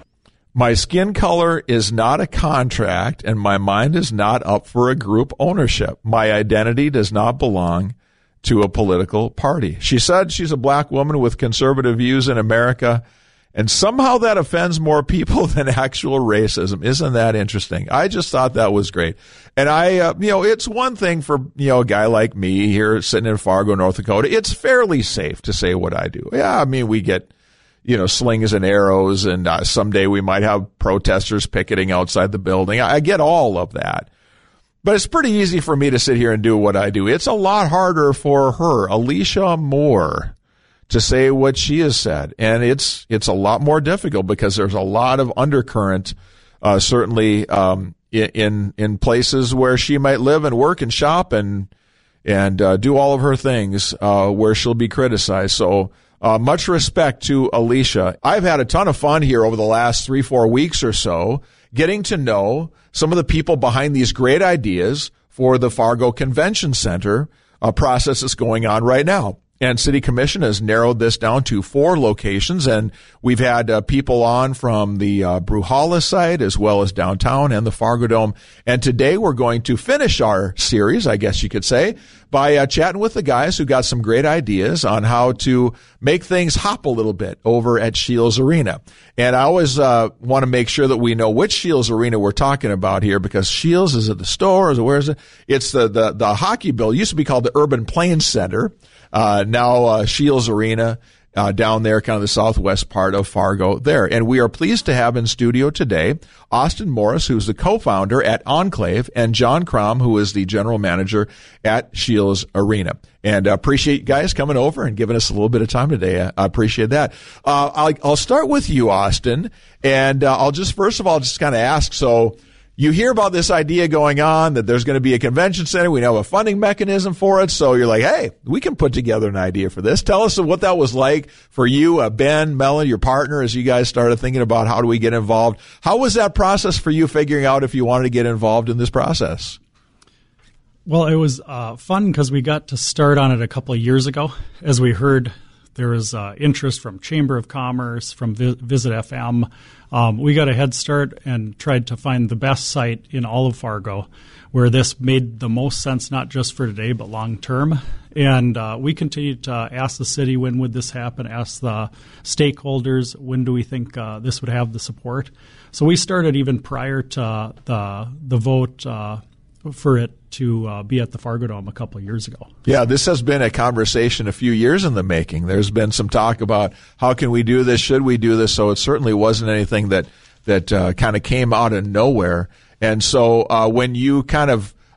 My skin color is not a contract, and my mind is not up for a group ownership. My identity does not belong to a political party. She said she's a black woman with conservative views in America, and somehow that offends more people than actual racism. Isn't that interesting? I just thought that was great. And I, uh, you know, it's one thing for, you know, a guy like me here sitting in Fargo, North Dakota. It's fairly safe to say what I do. Yeah, I mean, we get, you know, slings and arrows, and uh, someday we might have protesters picketing outside the building. I, I get all of that. But it's pretty easy for me to sit here and do what I do. It's a lot harder for her, Alicia Moore, to say what she has said. And it's it's a lot more difficult because there's a lot of undercurrent, uh, certainly um, in in places where she might live and work and shop and and uh, do all of her things uh, where she'll be criticized. So uh, much respect to Alicia. I've had a ton of fun here over the last three, four weeks or so, getting to know some of the people behind these great ideas for the Fargo Convention Center, a process that's going on right now. And City Commission has narrowed this down to four locations, and we've had uh, people on from the uh, Bruhala site as well as downtown and the Fargo Dome. And today we're going to finish our series, I guess you could say, by uh, chatting with the guys who got some great ideas on how to make things hop a little bit over at Shields Arena. And I always uh, want to make sure that we know which Shields Arena we're talking about here, because Shields is at the store, is it, where is it? It's the, the, the hockey building. It used to be called the Urban Plains Center. Uh, now, uh, Shields Arena, uh, down there, kind of the southwest part of Fargo there. And we are pleased to have in studio today Austin Morris, who's the co-founder at Enclave, and John Crom, who is the general manager at Shields Arena. And I appreciate you guys coming over and giving us a little bit of time today. I appreciate that. Uh, I'll, I'll start with you, Austin, and uh, I'll just, first of all, just kind of ask, so you hear about this idea going on that there's going to be a convention center. We know a funding mechanism for it. So you're like, hey, we can put together an idea for this. Tell us what that was like for you, uh, Ben, Mellon, your partner, as you guys started thinking about how do we get involved. How was that process for you figuring out if you wanted to get involved in this process? Well, it was uh, fun because we got to start on it a couple of years ago. As we heard, there was uh, interest from Chamber of Commerce, from Vi- Visit F M. Um, we got a head start and tried to find the best site in all of Fargo where this made the most sense, not just for today, but long term. And uh, we continued to ask the city, when would this happen, ask the stakeholders, when do we think uh, this would have the support. So we started even prior to the, the vote uh, for it to uh, be at the Fargo Dome a couple of years ago. Yeah, this has been a conversation a few years in the making. There's been some talk about how can we do this, should we do this, so it certainly wasn't anything that, that uh, kind of came out of nowhere. And so uh, when you kind of,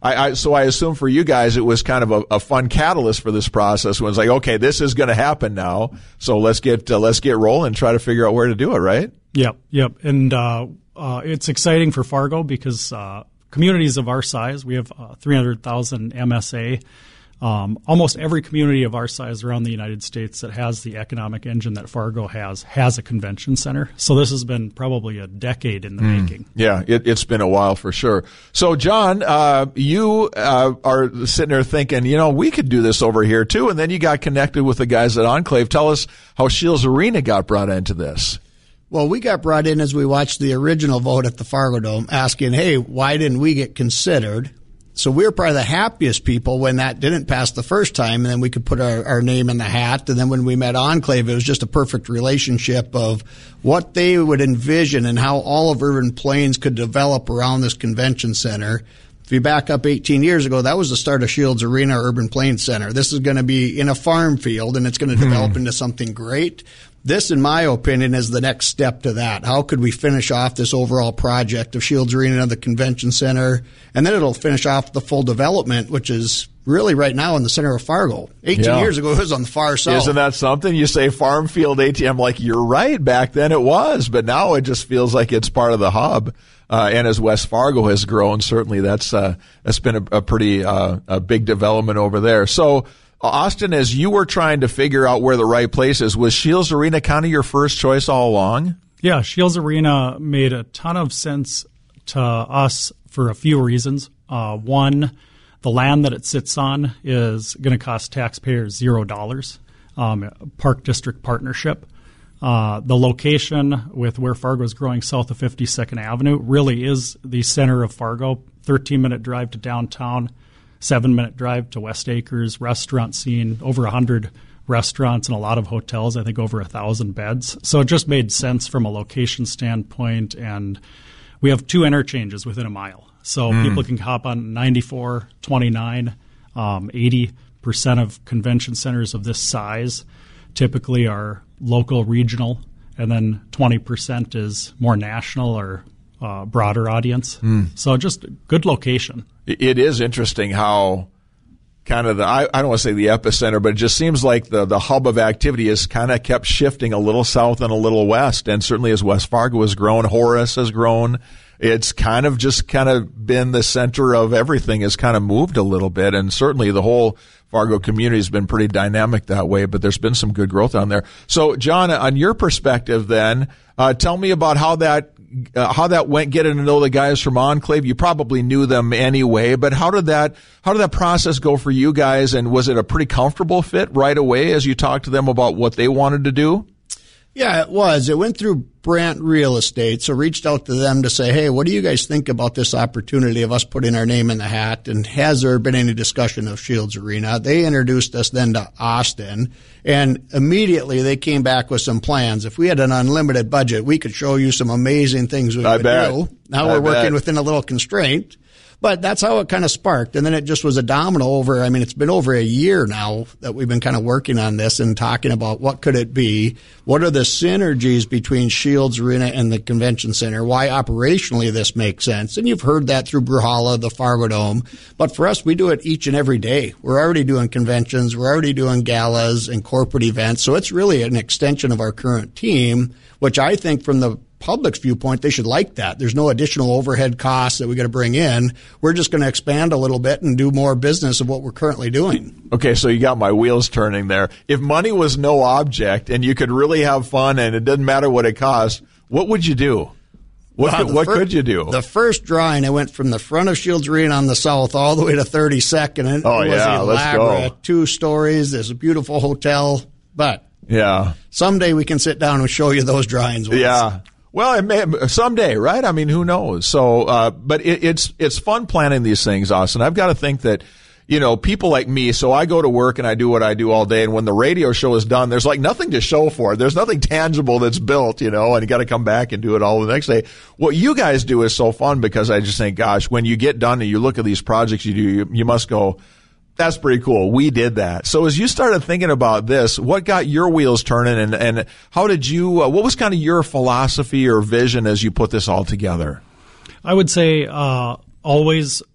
I, I so I assume for you guys it was kind of a, a fun catalyst for this process. When it's like, okay, this is going to happen now, so let's get uh, let's get rolling and try to figure out where to do it. Right? Yep, yep. And uh, uh, it's exciting for Fargo because uh, communities of our size, we have uh, three hundred thousand M S A. Um, almost every community of our size around the United States that has the economic engine that Fargo has has a convention center. So this has been probably a decade in the mm. making. Yeah, it, it's been a while for sure. So, John, uh, you uh, are sitting there thinking, you know, we could do this over here too. And then you got connected with the guys at Enclave. Tell us how Shields Arena got brought into this. Well, we got brought in as we watched the original vote at the Fargo Dome asking, hey, why didn't we get considered? So we were probably the happiest people when that didn't pass the first time, and then we could put our, our name in the hat. And then when we met Enclave, it was just a perfect relationship of what they would envision and how all of Urban Plains could develop around this convention center. If you back up eighteen years ago, that was the start of Shields Arena, Urban Plains Center. This is going to be in a farm field, and it's going to develop hmm. into something great. This, in my opinion, is the next step to that. How could we finish off this overall project of Shields Arena and the convention center? And then it'll finish off the full development, which is really right now in the center of Fargo. eighteen yeah. years ago, it was on the far south. Isn't that something? You say farm field A T M, like you're right. Back then it was, but now it just feels like it's part of the hub. Uh, and as West Fargo has grown, certainly that's uh, that's been a, a pretty uh, a big development over there. So, Austin, as you were trying to figure out where the right place is, was Shields Arena kind of your first choice all along? Yeah, Shields Arena made a ton of sense to us for a few reasons. Uh, one, the land that it sits on is going to cost taxpayers zero dollars. Um, Park District Partnership. Uh, the location with where Fargo is growing south of fifty-second Avenue really is the center of Fargo. thirteen-minute drive to downtown, seven-minute drive to West Acres, restaurant scene, over one hundred restaurants and a lot of hotels, I think over one thousand beds. So it just made sense from a location standpoint, and we have two interchanges within a mile. So mm. people can hop on ninety-four, twenty-nine, um, eighty percent of convention centers of this size typically are local, regional, and then twenty percent is more national or uh, broader audience. Mm. So just good location. It is interesting how kind of the, I, I don't want to say the epicenter, but it just seems like the, the hub of activity has kind of kept shifting a little south and a little west. And certainly as West Fargo has grown, Horace has grown. It's kind of just kind of been the center of everything, has kind of moved a little bit. And certainly the whole Fargo community has been pretty dynamic that way, but there's been some good growth on there. So, John, on your perspective then, uh, tell me about how that uh, how that went, getting to know the guys from Enclave. You probably knew them anyway, but how did that how did that process go for you guys, and was it a pretty comfortable fit right away as you talked to them about what they wanted to do? Yeah, it was. It went through Brandt Real Estate, so reached out to them to say, hey, what do you guys think about this opportunity of us putting our name in the hat, and has there been any discussion of Shields Arena? They introduced us then to Austin, and immediately they came back with some plans. If we had an unlimited budget, we could show you some amazing things we I would bet. do. Now I we're working bet. within a little constraint. But that's how it kind of sparked. And then it just was a domino over, I mean, it's been over a year now that we've been kind of working on this and talking about what could it be? What are the synergies between Shields Arena and the convention center? Why operationally this makes sense? And you've heard that through Bruhala, the Fargo Dome. But for us, we do it each and every day. We're already doing conventions. We're already doing galas and corporate events. So it's really an extension of our current team, which I think from the public's viewpoint, they should like that. There's no additional overhead costs that we got to bring in. We're just going to expand a little bit and do more business of what we're currently doing. Okay, so you got my wheels turning there. If money was no object and you could really have fun and it doesn't matter what it costs, what would you do? What, Wow, could, what fir- could you do? The first drawing, I went from the front of Shields Arena on the south all the way to thirty-second. And Oh, it was yeah, let's go. elaborate. Two stories. There's a beautiful hotel. But yeah. someday we can sit down and show you those drawings. Once. Yeah. Well, it may, someday, right? I mean, who knows? So, uh, but it, it's, it's fun planning these things, Austin. I've got to think that, you know, people like me, so I go to work and I do what I do all day. And when the radio show is done, there's like nothing to show for it. There's nothing tangible that's built, you know, and you got to come back and do it all the next day. What you guys do is so fun because I just think, gosh, when you get done and you look at these projects you do, you, you must go, that's pretty cool. We did that. So as you started thinking about this, what got your wheels turning, and, and how did you, uh, what was kind of your philosophy or vision as you put this all together? I would say uh, always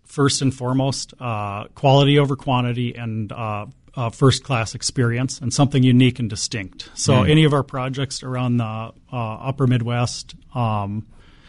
first and foremost, uh, quality over quantity and uh, uh, first-class experience and something unique and distinct. So mm. any of our projects around the uh, upper Midwest, um,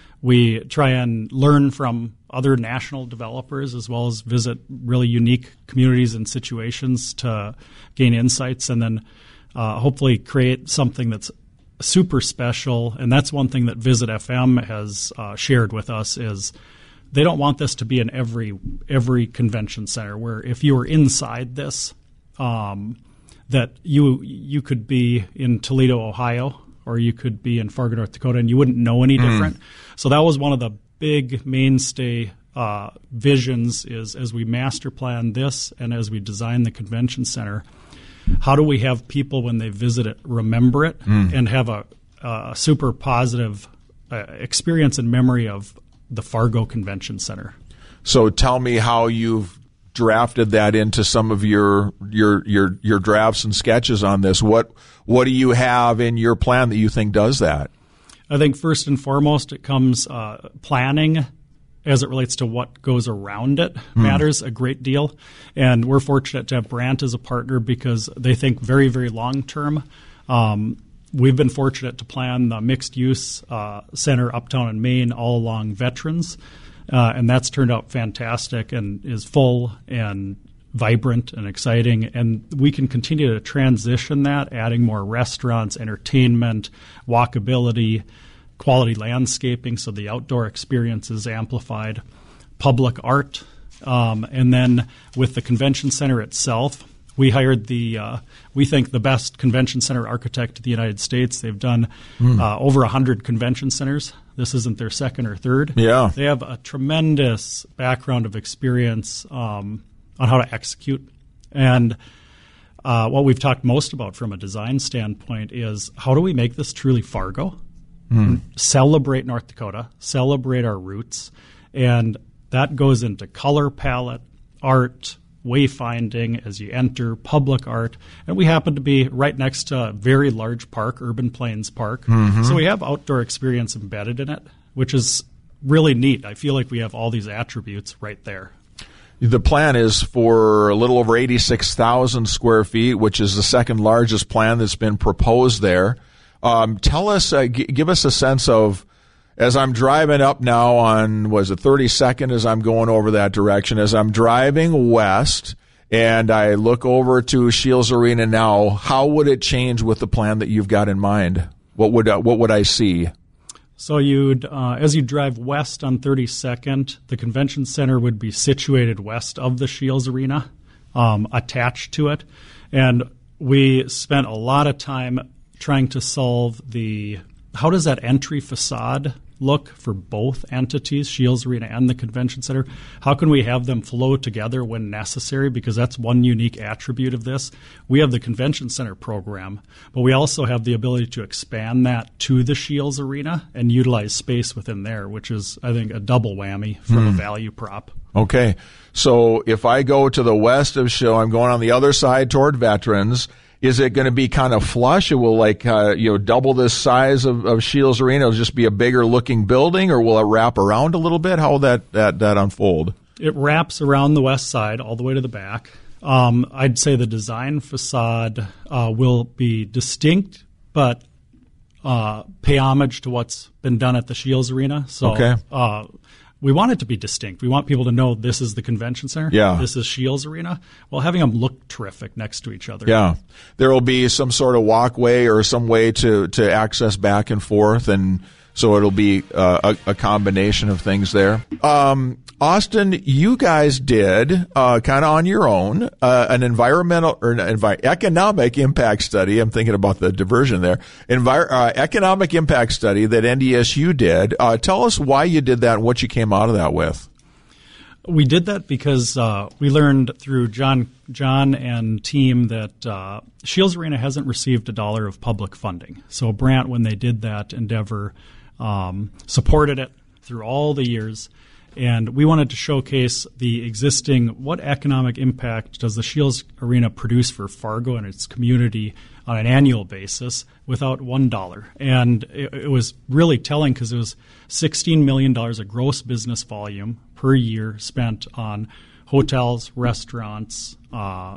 we try and learn from other national developers as well as visit really unique communities and situations to gain insights and then uh, hopefully create something that's super special. And that's one thing that Visit F M has uh, shared with us is they don't want this to be in every every convention center where if you were inside this, um, that you you could be in Toledo, Ohio, or you could be in Fargo, North Dakota, and you wouldn't know any different. Mm. So that was one of the big mainstay uh, visions is as we master plan this and as we design the convention center, how do we have people when they visit it remember it mm. and have a, a super positive uh, experience and memory of the Fargo Convention Center? So tell me how you've drafted that into some of your your your your drafts and sketches on this. What what do you have in your plan that you think does that? I think first and foremost it comes uh, planning as it relates to what goes around it mm. matters a great deal. And we're fortunate to have Brandt as a partner because they think very, very long term. Um, we've been fortunate to plan the mixed-use uh, center uptown in Maine all along Veterans, uh, and that's turned out fantastic and is full and vibrant and exciting. And we can continue to transition that, adding more restaurants, entertainment, walkability, quality landscaping so the outdoor experience is amplified, public art. Um, and then with the convention center itself, we hired the, uh, we think, the best convention center architect in the United States. They've done mm. uh, over one hundred convention centers. This isn't their second or third. Yeah. They have a tremendous background of experience um, on how to execute. And uh, what we've talked most about from a design standpoint is how do we make this truly Fargo? Mm. Celebrate North Dakota, celebrate our roots, and that goes into color palette, art, wayfinding as you enter, public art, and we happen to be right next to a very large park, Urban Plains Park, mm-hmm. so we have outdoor experience embedded in it, which is really neat. I feel like we have all these attributes right there. The plan is for a little over eighty-six thousand square feet, which is the second largest plan that's been proposed there. Um, tell us, uh, g- give us a sense of, as I'm driving up now on, was it thirty-second as I'm going over that direction, as I'm driving west and I look over to Shields Arena now, how would it change with the plan that you've got in mind? What would, uh, what would I see? So you'd, uh, as you drive west on thirty-second, the convention center would be situated west of the Shields Arena, um, attached to it. And we spent a lot of time trying to solve the how does that entry facade look for both entities, Shields Arena and the Convention Center? How can we have them flow together when necessary? Because that's one unique attribute of this. We have the Convention Center program, but we also have the ability to expand that to the Shields Arena and utilize space within there, which is, I think, a double whammy from mm. a value prop. Okay. So if I go to the west of Shields, I'm going on the other side toward Veterans. Is it going to be kind of flush? It will like uh, you know double the size of, of Shields Arena. It'll just be a bigger looking building, or will it wrap around a little bit? How will that that, that unfold? It wraps around the west side all the way to the back. Um, I'd say the design facade uh, will be distinct, but uh, pay homage to what's been done at the Shields Arena. So okay. uh, we want it to be distinct. We want people to know this is the convention center. Yeah. This is Shields Arena. Well, having them look terrific next to each other. Yeah. There will be some sort of walkway or some way to, to access back and forth, and so it'll be uh, a, a combination of things there. Um, Austin, you guys did uh, kind of on your own uh, an environmental or an envi- economic impact study. I'm thinking about the diversion there. Envir- uh, economic impact study that N D S U did. Uh, tell us why you did that and what you came out of that with. We did that because uh, we learned through John, John and team that uh, Shields Arena hasn't received a dollar of public funding. So Brandt, when they did that endeavor, um, supported it through all the years. And we wanted to showcase the existing, what economic impact does the Scheels Arena produce for Fargo and its community on an annual basis without one dollar. And it, it was really telling because it was sixteen million dollars of gross business volume per year spent on hotels, restaurants, uh,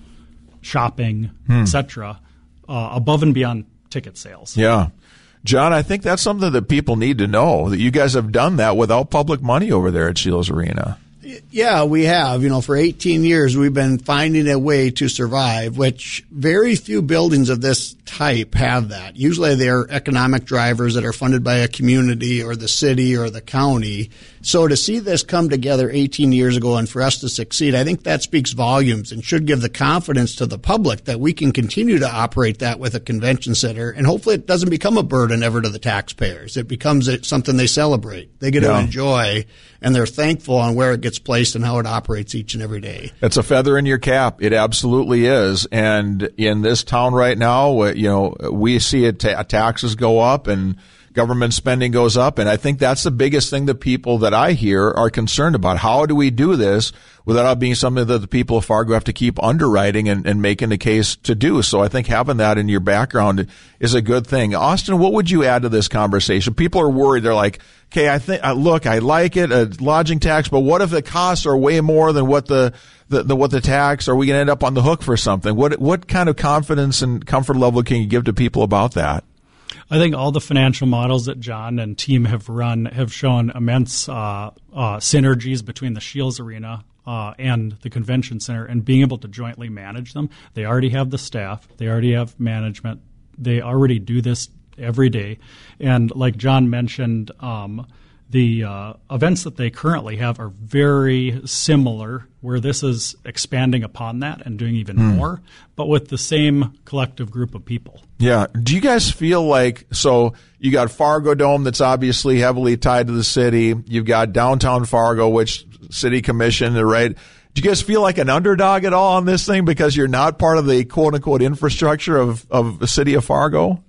shopping, hmm. et cetera, uh, above and beyond ticket sales. Yeah. John, I think that's something that people need to know, that you guys have done that without public money over there at Scheels Arena. Yeah, we have. You know, for eighteen years, we've been finding a way to survive, which very few buildings of this type have that. Usually they're economic drivers that are funded by a community or the city or the county. So to see this come together eighteen years ago and for us to succeed, I think that speaks volumes and should give the confidence to the public that we can continue to operate that with a convention center. And hopefully it doesn't become a burden ever to the taxpayers. It becomes something they celebrate. They get yeah. to enjoy, and they're thankful on where it gets placed and how it operates each and every day. It's a feather in your cap. It absolutely is. And in this town right now, you know, we see it ta- taxes go up and government spending goes up. And I think that's the biggest thing that people that I hear are concerned about. How do we do this without being something that the people of Fargo have to keep underwriting and, and making the case to do? So I think having that in your background is a good thing. Austin, what would you add to this conversation? People are worried. They're like, okay, I think, uh, look, I like it, a lodging tax, but what if the costs are way more than what the, the, the what the tax? Are we going to end up on the hook for something? What what kind of confidence and comfort level can you give to people about that? I think all the financial models that John and team have run have shown immense uh, uh, synergies between the Scheels Arena uh, and the convention center, and being able to jointly manage them. They already have the staff. They already have management. They already do this every day. And like John mentioned, um, the uh, events that they currently have are very similar, where this is expanding upon that and doing even mm. more, but with the same collective group of people. Yeah. Do you guys feel like, so you got Fargo Dome that's obviously heavily tied to the city. You've got downtown Fargo, which city commission, right? Do you guys feel like an underdog at all on this thing because you're not part of the quote unquote infrastructure of, of the city of Fargo?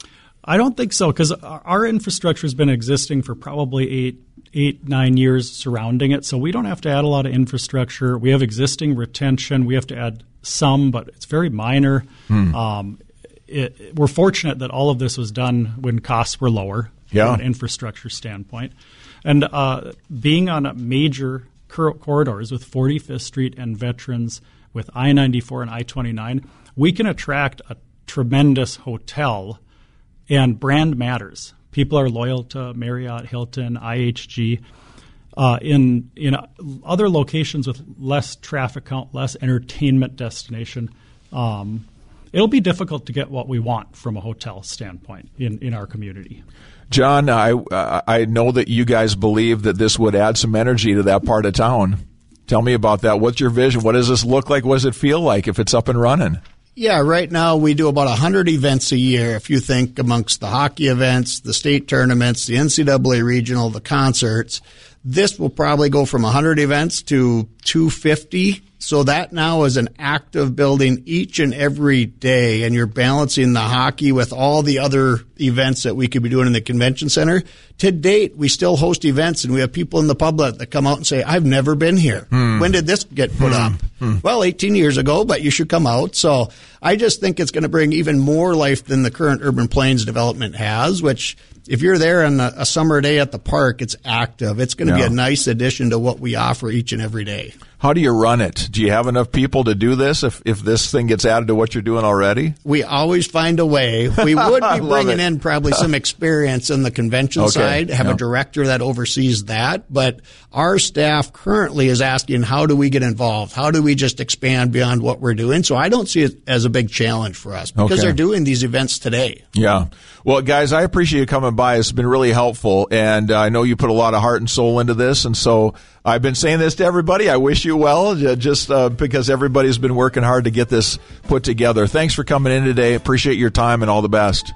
I don't think so, because our infrastructure has been existing for probably eight, eight, nine years surrounding it. So we don't have to add a lot of infrastructure. We have existing retention. We have to add some, but it's very minor. Hmm. Um, it, we're fortunate that all of this was done when costs were lower yeah. from an infrastructure standpoint. And uh, being on a major cor- corridors with forty-fifth Street and Veterans, with I ninety-four and I twenty-nine, we can attract a tremendous hotel. And brand matters. People are loyal to Marriott, Hilton, I H G. Uh, in in other locations with less traffic count, less entertainment destination, um, it'll be difficult to get what we want from a hotel standpoint in, in our community. John, I uh, I know that you guys believe that this would add some energy to that part of town. Tell me about that. What's your vision? What does this look like? What does it feel like if it's up and running? Yeah, right now we do about one hundred events a year. If you think amongst the hockey events, the state tournaments, the N C double A regional, the concerts, this will probably go from one hundred events to two hundred fifty. So that now is an active building each and every day, and you're balancing the hockey with all the other events that we could be doing in the convention center. To date, we still host events, and we have people in the public that come out and say, I've never been here. Hmm. When did this get put hmm. up? Hmm. Well, eighteen years ago, but you should come out. So I just think it's going to bring even more life than the current Urban Plains development has, which if you're there on a, a summer day at the park, it's active. It's going to yeah. be a nice addition to what we offer each and every day. How do you run it? Do you have enough people to do this if, if this thing gets added to what you're doing already? We always find a way. We would be bringing in probably some experience in the convention okay. side, have yeah. a director that oversees that. But our staff currently is asking, how do we get involved? How do we just expand beyond what we're doing? So I don't see it as a big challenge for us because okay. they're doing these events today. Yeah. Well, guys, I appreciate you coming by. It's been really helpful. And uh, I know you put a lot of heart and soul into this. And so I've been saying this to everybody. I wish you well, just uh, because everybody's been working hard to get this put together. Thanks for coming in today. Appreciate your time and all the best.